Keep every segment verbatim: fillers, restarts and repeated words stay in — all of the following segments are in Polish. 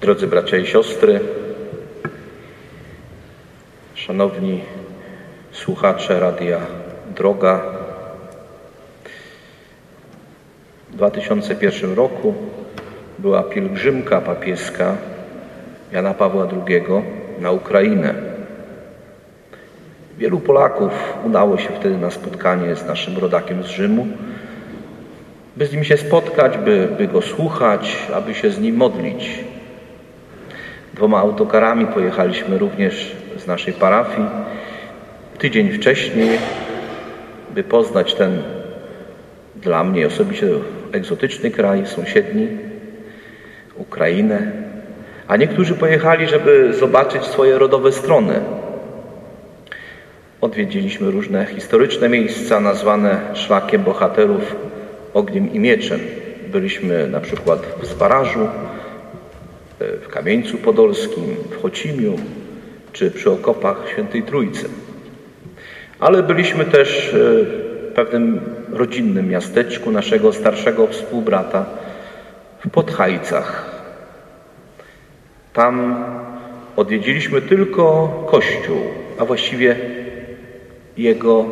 Drodzy bracia i siostry, szanowni słuchacze Radia Droga, w dwa tysiące pierwszym roku była pielgrzymka papieska Jana Pawła drugiego na Ukrainę. Wielu Polaków udało się wtedy na spotkanie z naszym rodakiem z Rzymu, by z nim się spotkać, by, by go słuchać, aby się z nim modlić. Dwoma autokarami pojechaliśmy również z naszej parafii tydzień wcześniej, by poznać ten dla mnie osobiście egzotyczny kraj sąsiedni, Ukrainę. A niektórzy pojechali, żeby zobaczyć swoje rodowe strony. Odwiedziliśmy różne historyczne miejsca nazwane szlakiem bohaterów ogniem i mieczem. Byliśmy na przykład w Zbarażu, w Kamieńcu Podolskim, w Chocimiu czy przy okopach Świętej Trójcy. Ale byliśmy też w pewnym rodzinnym miasteczku naszego starszego współbrata w Podhajcach. Tam odwiedziliśmy tylko kościół, a właściwie jego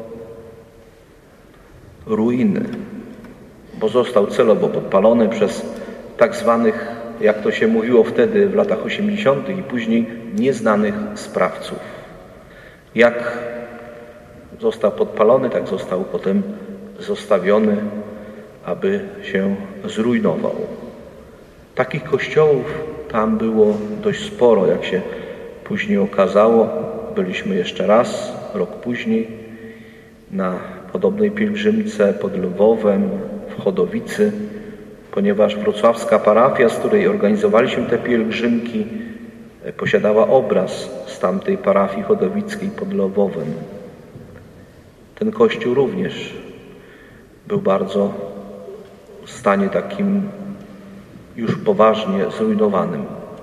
ruiny, bo został celowo podpalony przez tak zwanych, jak to się mówiło wtedy w latach osiemdziesiątych i później, nieznanych sprawców. Jak został podpalony, tak został potem zostawiony, aby się zrujnował. Takich kościołów tam było dość sporo, jak się później okazało. Byliśmy jeszcze raz, rok później, na podobnej pielgrzymce pod Lwowem, w Chodowicy, ponieważ wrocławska parafia, z której organizowaliśmy te pielgrzymki, posiadała obraz z tamtej parafii chodowickiej pod Lwowem. Ten kościół również był bardzo w stanie takim już poważnie zrujnowanym.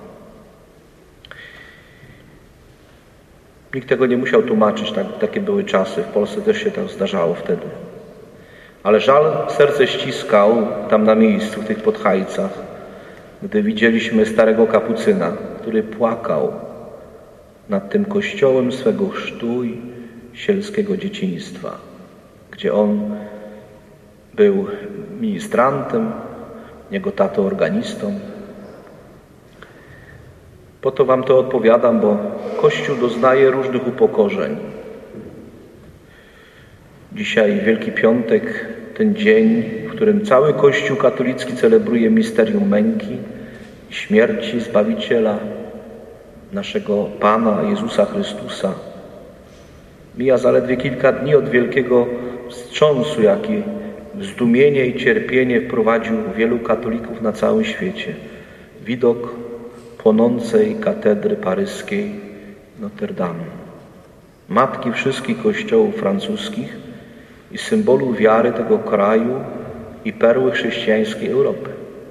Nikt tego nie musiał tłumaczyć, tak, takie były czasy. W Polsce też się tak zdarzało wtedy. Ale żal serce ściskał tam na miejscu, w tych Podhajcach, gdy widzieliśmy starego kapucyna, który płakał nad tym kościołem swego chrztu i sielskiego dzieciństwa, gdzie on był ministrantem, jego tato organistą. Po to wam to odpowiadam, bo Kościół doznaje różnych upokorzeń. Dzisiaj Wielki Piątek, ten dzień, w którym cały Kościół katolicki celebruje misterium męki i śmierci Zbawiciela, naszego Pana Jezusa Chrystusa. Mija zaledwie kilka dni od wielkiego wstrząsu, jaki w zdumienie i cierpienie wprowadził wielu katolików na całym świecie. Widok płonącej katedry paryskiej Notre Dame, matki wszystkich kościołów francuskich i symbolu wiary tego kraju i perły chrześcijańskiej Europy.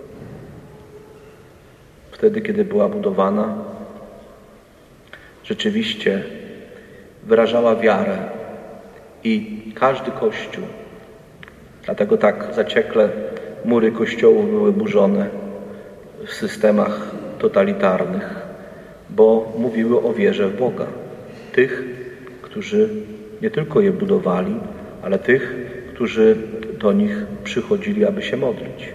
Wtedy, kiedy była budowana, rzeczywiście wyrażała wiarę i każdy kościół, dlatego tak zaciekle mury kościołów były burzone w systemach totalitarnych, bo mówiły o wierze w Boga. Tych, którzy nie tylko je budowali, ale tych, którzy do nich przychodzili, aby się modlić.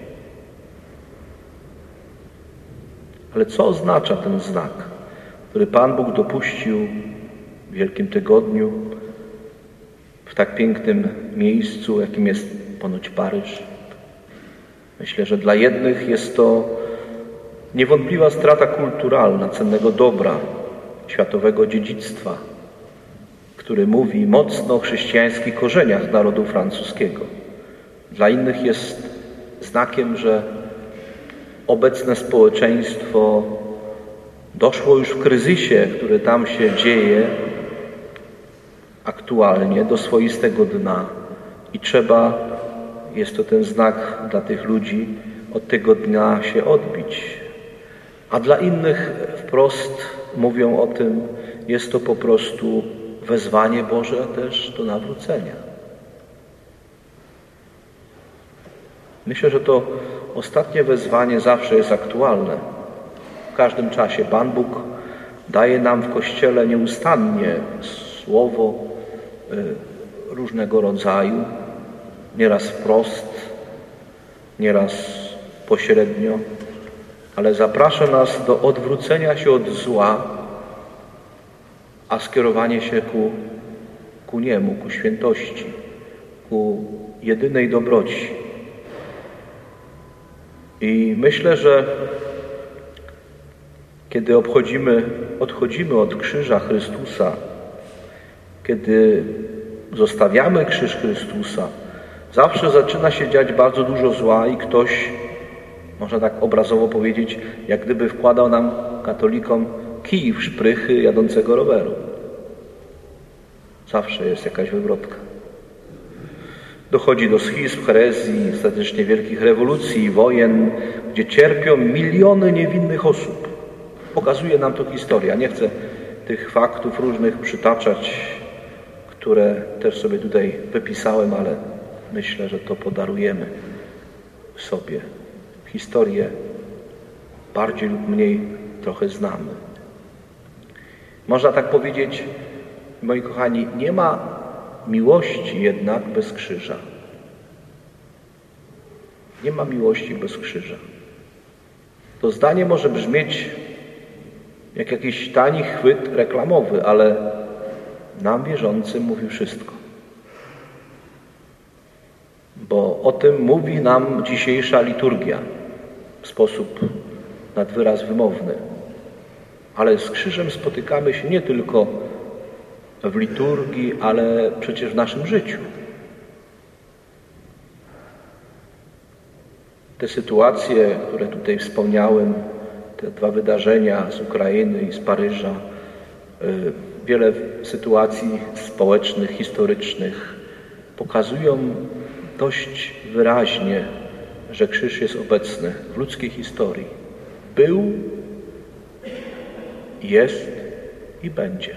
Ale co oznacza ten znak, który Pan Bóg dopuścił w Wielkim Tygodniu, w tak pięknym miejscu, jakim jest ponoć Paryż? Myślę, że dla jednych jest to niewątpliwa strata kulturalna, cennego dobra, światowego dziedzictwa, który mówi mocno o chrześcijańskich korzeniach narodu francuskiego. Dla innych jest znakiem, że obecne społeczeństwo doszło już w kryzysie, który tam się dzieje aktualnie, do swoistego dna i trzeba, jest to ten znak dla tych ludzi, od tego dna się odbić. A dla innych wprost mówią o tym, jest to po prostu wezwanie Boże też do nawrócenia. Myślę, że to ostatnie wezwanie zawsze jest aktualne. w każdym czasie. Pan Bóg daje nam w Kościele nieustannie słowo różnego rodzaju, nieraz wprost, nieraz pośrednio, ale zaprasza nas do odwrócenia się od zła, a skierowanie się ku, ku Niemu, ku świętości, ku jedynej dobroci. I myślę, że kiedy obchodzimy, odchodzimy od krzyża Chrystusa, kiedy zostawiamy krzyż Chrystusa, zawsze zaczyna się dziać bardzo dużo zła i ktoś, można tak obrazowo powiedzieć, jak gdyby wkładał nam, katolikom, kij w szprychy jadącego roweru. Zawsze jest jakaś wywrotka. Dochodzi do schizm, herezji, ostatecznie wielkich rewolucji i wojen, gdzie cierpią miliony niewinnych osób. Pokazuje nam to historia. Nie chcę tych faktów różnych przytaczać, które też sobie tutaj wypisałem, ale myślę, że to podarujemy sobie. Historię bardziej lub mniej trochę znamy. Można tak powiedzieć, moi kochani, nie ma miłości jednak bez krzyża. Nie ma miłości bez krzyża. To zdanie może brzmieć jak jakiś tani chwyt reklamowy, ale nam wierzącym mówi wszystko. Bo o tym mówi nam dzisiejsza liturgia w sposób nad wyraz wymowny. Ale z krzyżem spotykamy się nie tylko w liturgii, ale przecież w naszym życiu. Te sytuacje, które tutaj wspomniałem, te dwa wydarzenia z Ukrainy i z Paryża, wiele sytuacji społecznych, historycznych pokazują dość wyraźnie, że krzyż jest obecny w ludzkiej historii. Był, jest i będzie.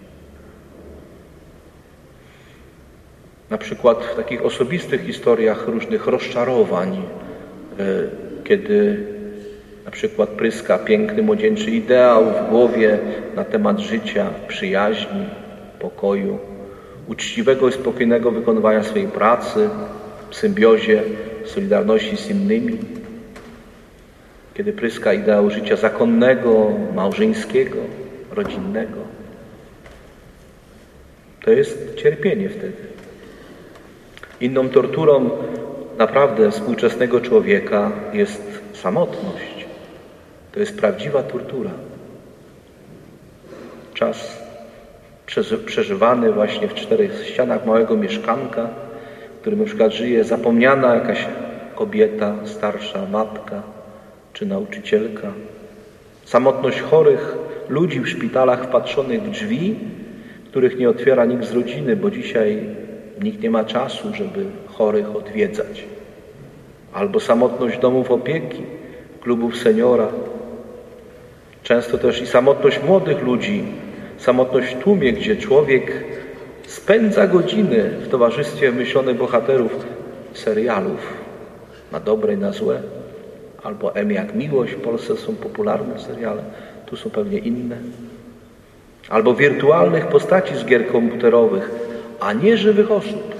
Na przykład w takich osobistych historiach różnych rozczarowań, kiedy na przykład pryska piękny młodzieńczy ideał w głowie na temat życia, przyjaźni, pokoju, uczciwego i spokojnego wykonywania swojej pracy, w symbiozie, solidarności z innymi. Kiedy pryska ideał życia zakonnego, małżeńskiego, rodzinnego. To jest cierpienie wtedy. Inną torturą naprawdę współczesnego człowieka jest samotność. To jest prawdziwa tortura. Czas przeżywany właśnie w czterech ścianach małego mieszkanka, w którym na przykład żyje zapomniana jakaś kobieta, starsza matka czy nauczycielka. Samotność chorych ludzi w szpitalach wpatrzonych w drzwi, których nie otwiera nikt z rodziny, bo dzisiaj nikt nie ma czasu, żeby chorych odwiedzać. Albo samotność domów opieki, klubów seniora. Często też i samotność młodych ludzi, samotność w tłumie, gdzie człowiek spędza godziny w towarzystwie myślonych bohaterów serialów, na dobre i na złe. Albo M jak Miłość, w Polsce są popularne seriale, tu są pewnie inne. Albo wirtualnych postaci z gier komputerowych, a nie żywych osób.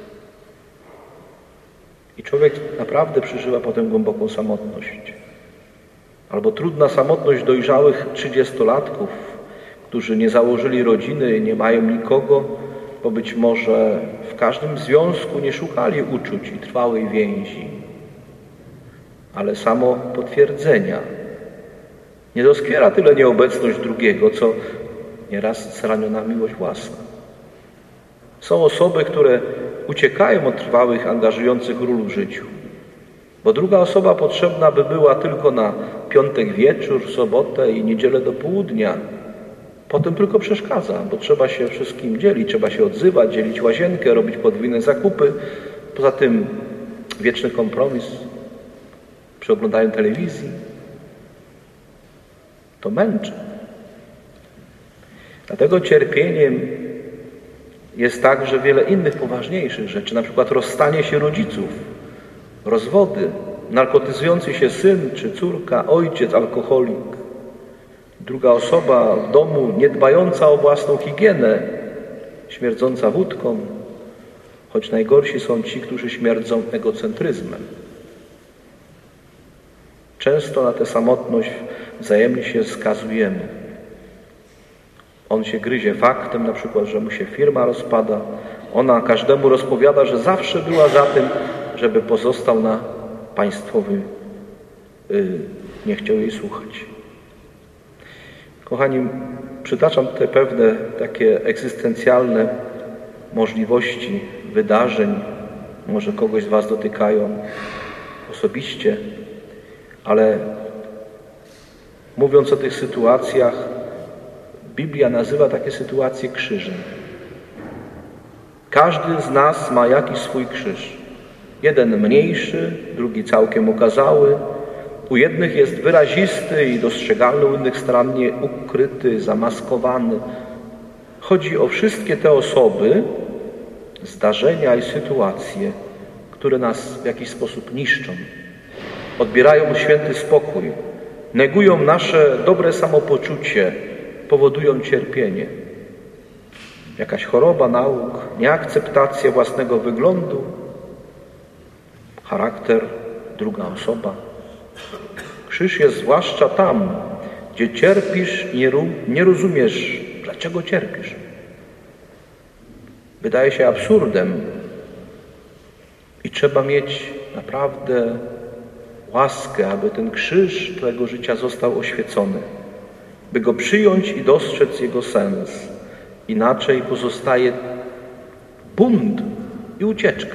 I człowiek naprawdę przeżywa potem głęboką samotność. Albo trudna samotność dojrzałych trzydziestolatków, którzy nie założyli rodziny i nie mają nikogo, bo być może w każdym związku nie szukali uczuć i trwałej więzi, ale samo potwierdzenia. Nie doskwiera tyle nieobecność drugiego, co nieraz zraniona miłość własna. Są osoby, które uciekają od trwałych, angażujących ról w życiu, bo druga osoba potrzebna by była tylko na piątek wieczór, sobotę i niedzielę do południa. Potem tylko przeszkadza, bo trzeba się wszystkim dzielić, trzeba się odzywać, dzielić łazienkę, robić podwójne zakupy. Poza tym wieczny kompromis przy oglądaniu telewizji. To męczy. Dlatego cierpieniem jest także wiele innych poważniejszych rzeczy, na przykład rozstanie się rodziców, rozwody, narkotyzujący się syn czy córka, ojciec, alkoholik. Druga osoba w domu niedbająca o własną higienę, śmierdząca wódką, choć najgorsi są ci, którzy śmierdzą egocentryzmem. Często na tę samotność wzajemnie się skazujemy. On się gryzie faktem, na przykład, że mu się firma rozpada. Ona każdemu rozpowiada, że zawsze była za tym, żeby pozostał na państwowy. Yy, nie chciał jej słuchać. Kochani, przytaczam tutaj pewne takie egzystencjalne możliwości, wydarzeń. Może kogoś z was dotykają osobiście, ale mówiąc o tych sytuacjach, Biblia nazywa takie sytuacje krzyżem. Każdy z nas ma jakiś swój krzyż. Jeden mniejszy, drugi całkiem okazały. U jednych jest wyrazisty i dostrzegalny, u innych starannie ukryty, zamaskowany. Chodzi o wszystkie te osoby, zdarzenia i sytuacje, które nas w jakiś sposób niszczą. Odbierają święty spokój, negują nasze dobre samopoczucie, powodują cierpienie. Jakaś choroba nauk, nieakceptacja własnego wyglądu, charakter, druga osoba. Krzyż jest zwłaszcza tam, gdzie cierpisz i nie, nie rozumiesz, dlaczego cierpisz. Wydaje się absurdem i trzeba mieć naprawdę łaskę, aby ten krzyż twojego życia został oświecony, by go przyjąć i dostrzec jego sens. Inaczej pozostaje bunt i ucieczka.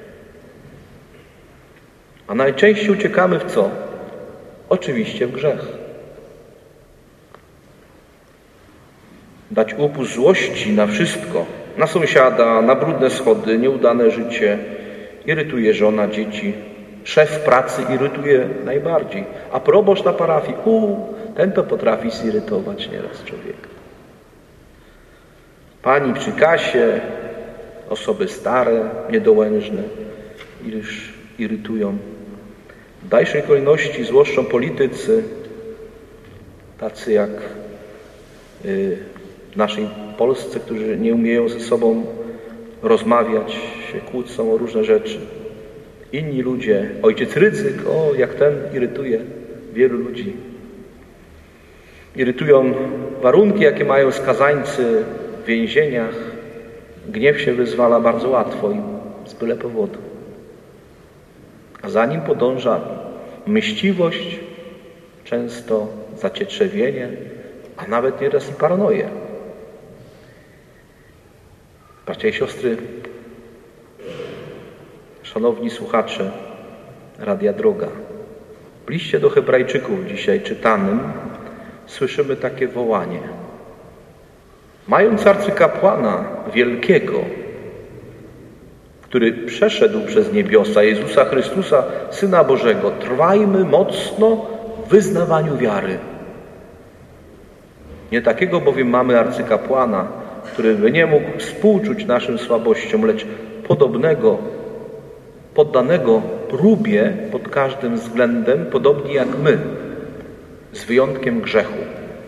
A najczęściej uciekamy w co? Oczywiście w grzech. Dać upust złości na wszystko, na sąsiada, na brudne schody, nieudane życie, irytuje żona, dzieci. Szef w pracy irytuje najbardziej, a proboszcz na parafii, u, ten to potrafi zirytować nieraz człowieka. Pani przy kasie, osoby stare, niedołężne, iż irytują. W dalszej kolejności złoszczą politycy, tacy jak w naszej Polsce, którzy nie umieją ze sobą rozmawiać, się kłócą o różne rzeczy. Inni ludzie, ojciec Rydzyk, o jak ten irytuje wielu ludzi. Irytują warunki, jakie mają skazańcy w więzieniach. Gniew się wyzwala bardzo łatwo i z byle powodu. A za nim podąża mściwość, często zacietrzewienie, a nawet nieraz i paranoję. Bracia i siostry, szanowni słuchacze Radia Droga, w liście do Hebrajczyków dzisiaj czytanym słyszymy takie wołanie. Mając arcykapłana wielkiego, który przeszedł przez niebiosa, Jezusa Chrystusa, Syna Bożego, trwajmy mocno w wyznawaniu wiary. Nie takiego bowiem mamy arcykapłana, który by nie mógł współczuć naszym słabościom, lecz podobnego, poddanego próbie pod każdym względem, podobnie jak my, z wyjątkiem grzechu.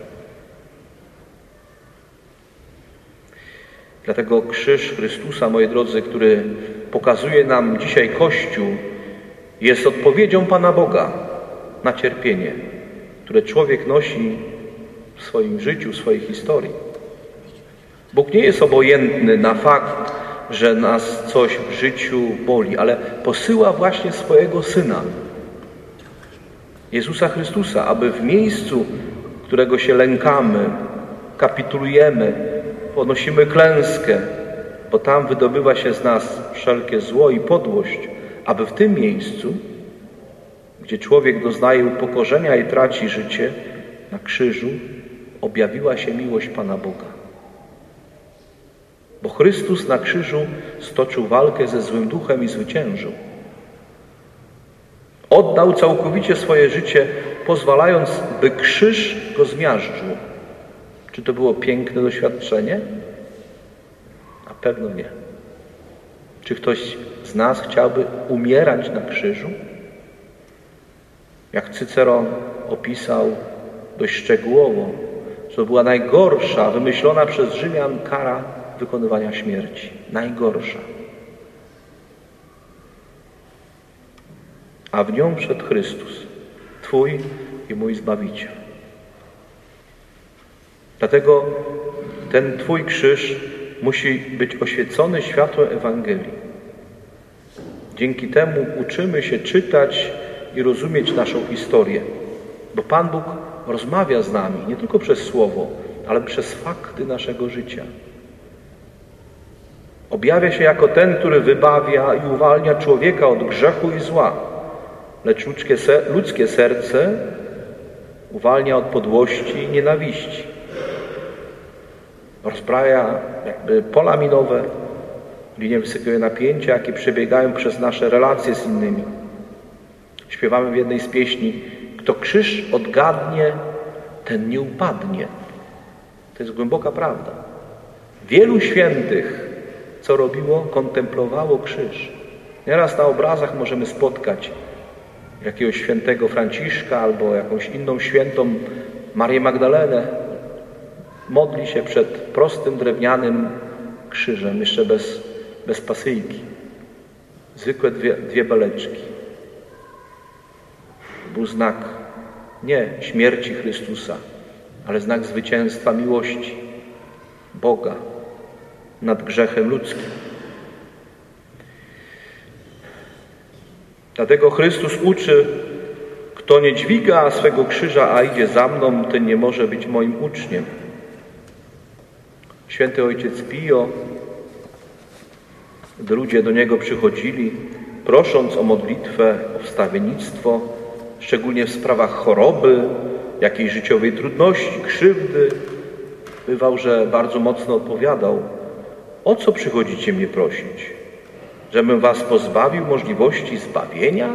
Dlatego krzyż Chrystusa, moi drodzy, który pokazuje nam dzisiaj Kościół, jest odpowiedzią Pana Boga na cierpienie, które człowiek nosi w swoim życiu, w swojej historii. Bóg nie jest obojętny na fakt, że nas coś w życiu boli, ale posyła właśnie swojego Syna, Jezusa Chrystusa, aby w miejscu, którego się lękamy, kapitulujemy, ponosimy klęskę, bo tam wydobywa się z nas wszelkie zło i podłość, aby w tym miejscu, gdzie człowiek doznaje upokorzenia i traci życie, na krzyżu objawiła się miłość Pana Boga. Bo Chrystus na krzyżu stoczył walkę ze złym duchem i zwyciężył. Oddał całkowicie swoje życie, pozwalając, by krzyż go zmiażdżył. Czy to było piękne doświadczenie? Na pewno nie. Czy ktoś z nas chciałby umierać na krzyżu? Jak Cyceron opisał dość szczegółowo To była najgorsza, wymyślona przez Rzymian kara wykonywania śmierci. Najgorsza. A w nią wszedł Chrystus, Twój i mój Zbawiciel. Dlatego ten Twój krzyż musi być oświecony światłem Ewangelii. Dzięki temu uczymy się czytać i rozumieć naszą historię, bo Pan Bóg rozmawia z nami nie tylko przez Słowo, ale przez fakty naszego życia. Objawia się jako ten, który wybawia i uwalnia człowieka od grzechu i zła, lecz ludzkie serce uwalnia od podłości i nienawiści. Rozpraja jakby pola minowe, linie wysokiego napięcia, jakie przebiegają przez nasze relacje z innymi. Śpiewamy w jednej z pieśni: kto krzyż odgadnie, ten nie upadnie. To jest głęboka prawda. Wielu świętych, co robiło? Kontemplowało krzyż. Nieraz na obrazach możemy spotkać jakiegoś świętego Franciszka albo jakąś inną świętą Marię Magdalenę. Modli się przed prostym, drewnianym krzyżem, jeszcze bez, bez pasyjki. Zwykłe dwie, dwie beleczki. Był znak nie śmierci Chrystusa, ale znak zwycięstwa miłości Boga nad grzechem ludzkim. Dlatego Chrystus uczy: kto nie dźwiga swego krzyża, a idzie za mną, ten nie może być moim uczniem. Święty ojciec Pio, gdy ludzie do niego przychodzili, prosząc o modlitwę, o wstawiennictwo, szczególnie w sprawach choroby, jakiejś życiowej trudności, krzywdy, bywał, że bardzo mocno odpowiadał: o co przychodzicie mnie prosić? Żebym was pozbawił możliwości zbawienia?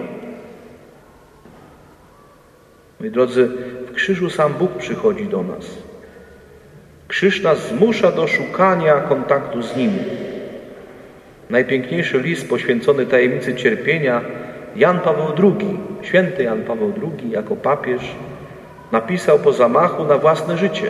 Moi drodzy, w krzyżu sam Bóg przychodzi do nas. Krzyż nas zmusza do szukania kontaktu z Nim. Najpiękniejszy list poświęcony tajemnicy cierpienia Jan Paweł drugi, święty Jan Paweł drugi, jako papież, napisał po zamachu na własne życie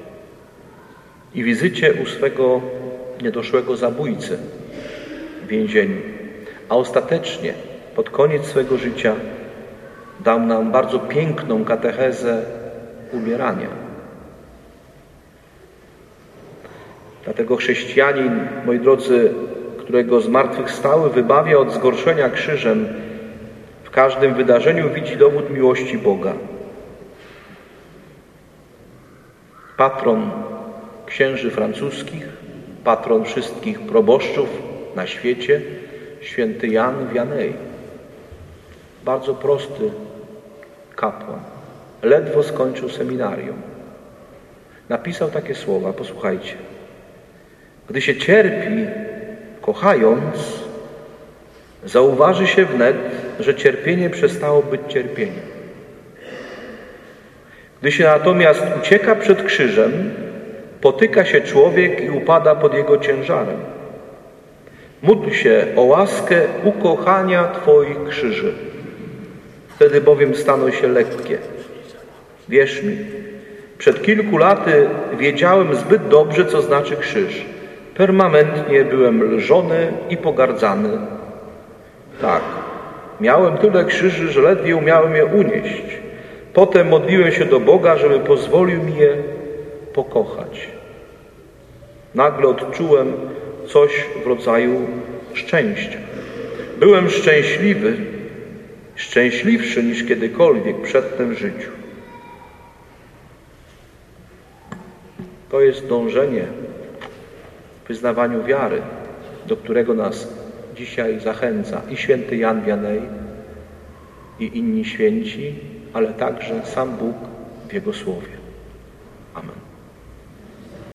i wizycie u swego niedoszłego zabójcy w więzieniu. A ostatecznie, pod koniec swego życia, dał nam bardzo piękną katechezę umierania. Dlatego chrześcijanin, moi drodzy, którego zmartwychwstały wybawia od zgorszenia krzyżem, w każdym wydarzeniu widzi dowód miłości Boga. Patron księży francuskich, patron wszystkich proboszczów na świecie, święty Jan Vianney. Bardzo prosty kapłan. Ledwo skończył seminarium. Napisał takie słowa, posłuchajcie. Gdy się cierpi, kochając, zauważy się wnet, że cierpienie przestało być cierpieniem. Gdy się natomiast ucieka przed krzyżem, potyka się człowiek i upada pod jego ciężarem. Módl się o łaskę ukochania Twoich krzyży. Wtedy bowiem staną się lekkie. Wierz mi, przed kilku laty wiedziałem zbyt dobrze, co znaczy krzyż. Permanentnie byłem lżony i pogardzany. Tak, miałem tyle krzyży, że ledwie umiałem je unieść. Potem modliłem się do Boga, żeby pozwolił mi je pokochać. Nagle odczułem coś w rodzaju szczęścia. Byłem szczęśliwy, szczęśliwszy niż kiedykolwiek przedtem w życiu. To jest dążenie w wyznawaniu wiary, do którego nas dzisiaj zachęca i święty Jan Vianney, i inni święci, ale także sam Bóg w Jego Słowie.